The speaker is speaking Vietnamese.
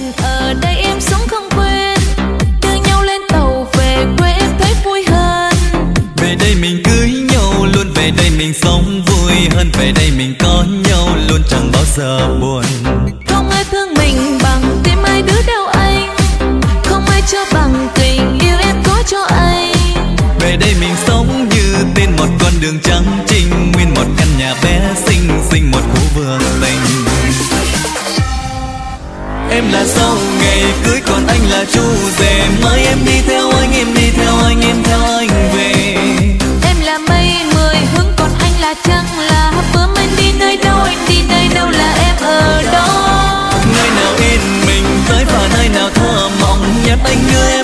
mình ở đây em sống không quên, đưa nhau lên tàu về quê em thấy vui hơn. Về đây mình cưới nhau luôn, về đây mình sống vui hơn, về đây mình có nhau luôn chẳng bao giờ buồn. Không ai thương mình bằng tim ai đứa đâu anh, không ai cho bằng tình yêu em có cho anh. Về đây mình sống như tên một con đường trắng trinh, nguyên một căn nhà bé xinh xinh, một khu vườn tình. Em là dâu ngày cưới còn anh là chú rể, mai em đi theo anh, em đi theo anh, em theo anh về. Em là mây mười hướng còn anh là trăng, là bướm anh đi nơi đâu, anh đi nơi đâu là em ở đó. Nơi nào yên mình tới và nơi nào thơ mộng nhất anh đưa